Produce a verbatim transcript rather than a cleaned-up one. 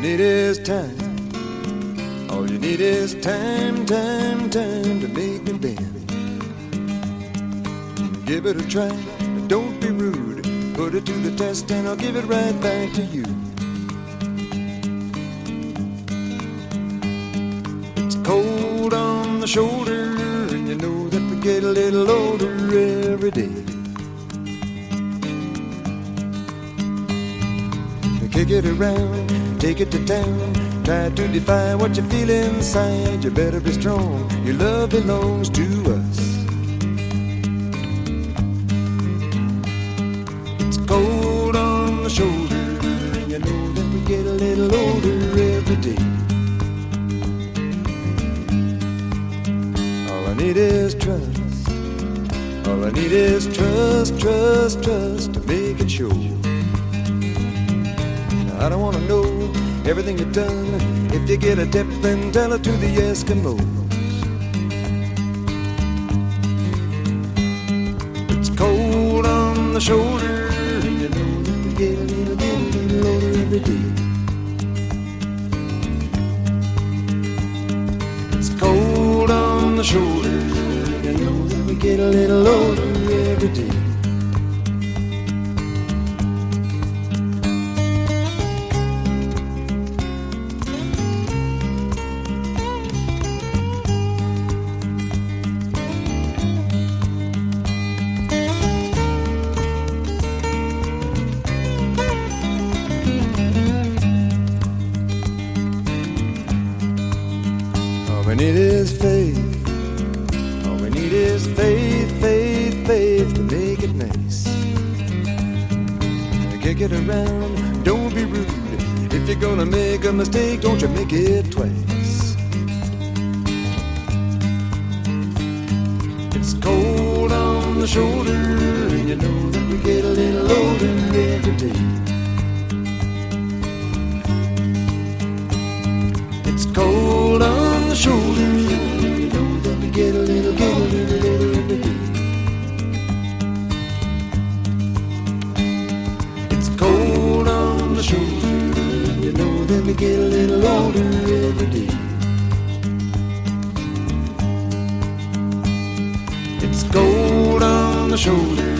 need is time. All you need is time, time, time to make me bend. Give it a try, don't be rude. Put it to the test and I'll give it right back to you. It's cold on the shoulder, and you know that we get a little older every day. Kick it around, take it to town. Try to defy what you feel inside. You better be strong, your love belongs to us. It's cold on the shoulder, and you know that we get a little older every day. All I need is trust. All I need is trust, trust, trust to make it sure. I don't wanna know everything you've done. If you get a tip, then tell it to the Eskimos. It's cold on the shoulder, and you know that we get a little, little, little older every day. It's cold on the shoulder, and you know that we get a little older every day. All we need is faith. All we need is faith, faith, faith to make it nice. Kick it around, don't be rude. If you're gonna make a mistake, don't you make it twice. It's cold on the shoulder, and you know that we get a little older every day. It's cold on the shoulder, you know that we get a little, get a little, little every day. It's cold on the shoulder, you know that we get a little older every day. It's cold on the shoulder.